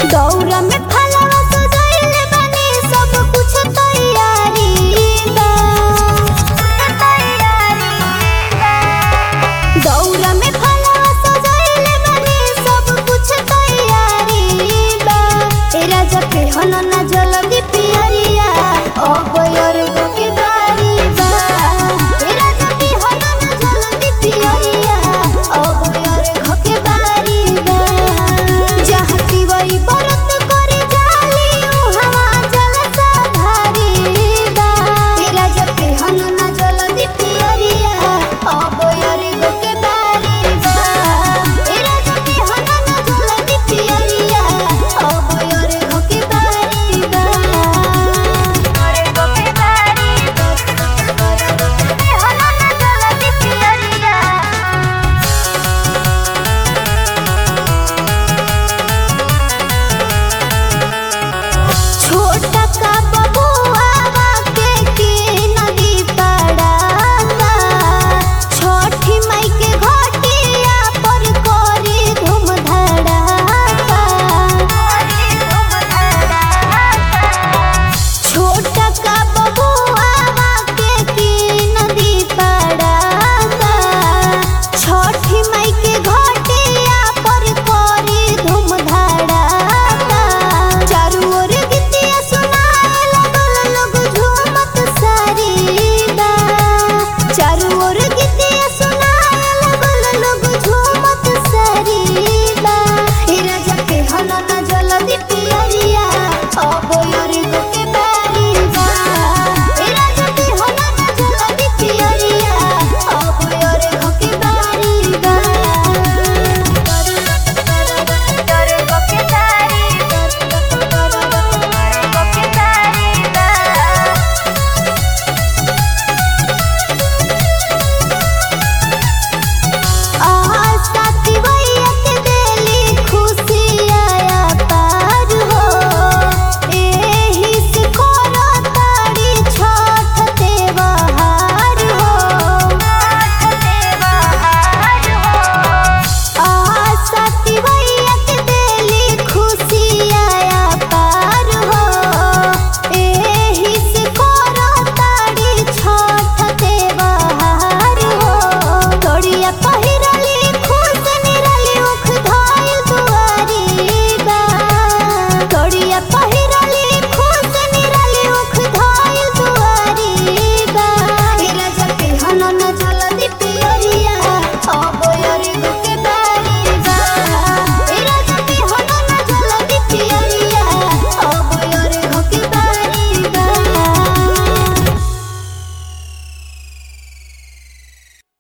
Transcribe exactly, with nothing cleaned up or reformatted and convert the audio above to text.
दौरा में फलवा सजाइले बानी सब कुछ तैयारी बा दौरा में फलवा सजाइले बानी सब कुछ तैयारी बा ए राजा के हनना जल्दी पियरिया ओ गोयर के बारी बा ए राजा के हनना जल्दी पियरिया ओ गोयर के बारी बा जहाँ तिवई बरत करे जाली उहवा जलसा धारी बा ए राजा के हनना जल्दी पियरिया ओ गोयर के बारी बा ए राजा के हनना जल्दी पियरिया ओ गोयर के बारी बा गोयर के बारी बा ए हनना जल्दी पियरिया छोटा का बबुआ के की नदी पड़ाता छठी माई के घटिया पर कोरी धूम धड़ाता छोटा का बबुआ के की नदी पड़ाता छठी माई के घट